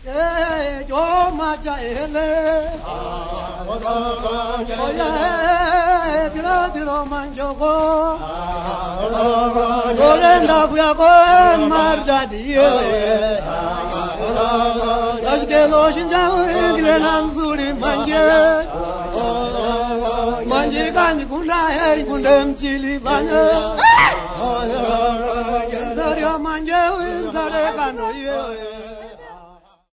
yo macha ele oya tiro manjogo olenda buyago mardadi asgelo shinjao inglenam suri manje kanji kunda kundem chili banya dario manje sare kano ye